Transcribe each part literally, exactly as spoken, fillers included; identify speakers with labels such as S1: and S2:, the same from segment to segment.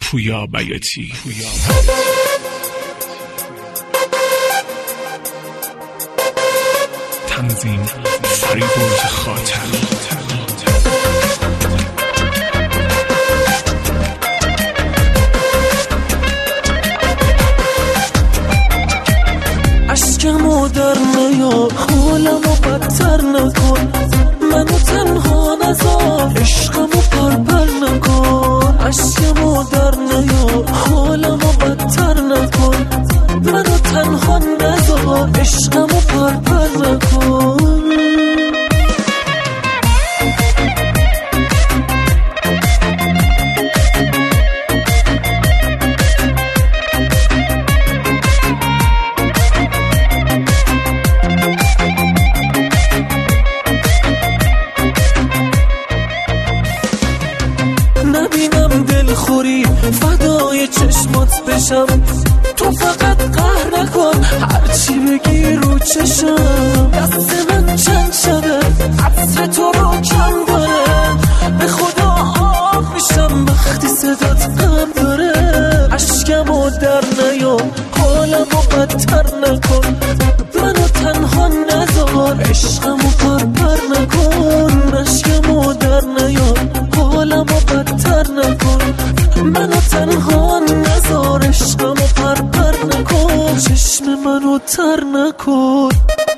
S1: پویا بیاتی. تنظیم فریبرز خاطر.
S2: عشقمو در نیار، حالمو بدتر نکن، منو تنها نذار، عشقمو پرپر نکن. عشقمو در نیار، حالمو بدتر نکن، منو تنها نذار، عشقمو پرپر نکن. نبینم دلخوری فدای چشمات بشم، تو فقط قهر نکن هرچی بگی رو چشم. دست من چند شده عطر تو رو کم داره، به خدا آب میشم وقتی صدات غم داره. عشقمو در نیار، حالمو بدتر نکن، منو تنها نذار، عشقمو پرپر نکن. عشقمو در نیار، حالمو بدتر نکن، منو تنها نذار، عشقمو پرپر نکن. چشم منو تر نکن.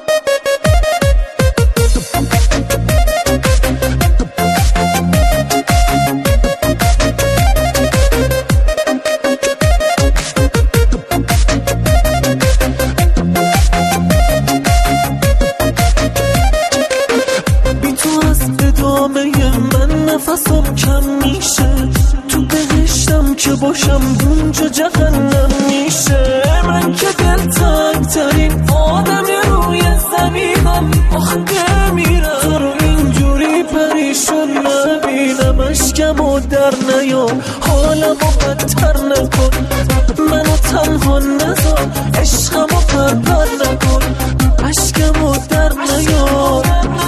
S2: بی تو از ادامه من نفسم کم میشه، تو بهشتم که باشم اونجا جهنم میشه. من که دلتنگ ترین آدم روی زمینم، آخه بمیرم تو رو اینجوری پریشون نبینم. عشقمو در نیار، حالمو بدتر نکن، منو تنها نذار، عشقمو پرپر نکن. عشقمو در نیار،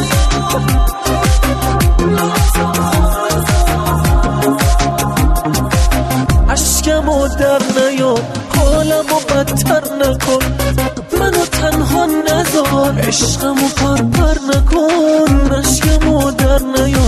S2: عشقمو در نیار، حالمو بدتر نکن، منو تنها نذار، عشقمو پرپر نکن. عشقمو در نیار.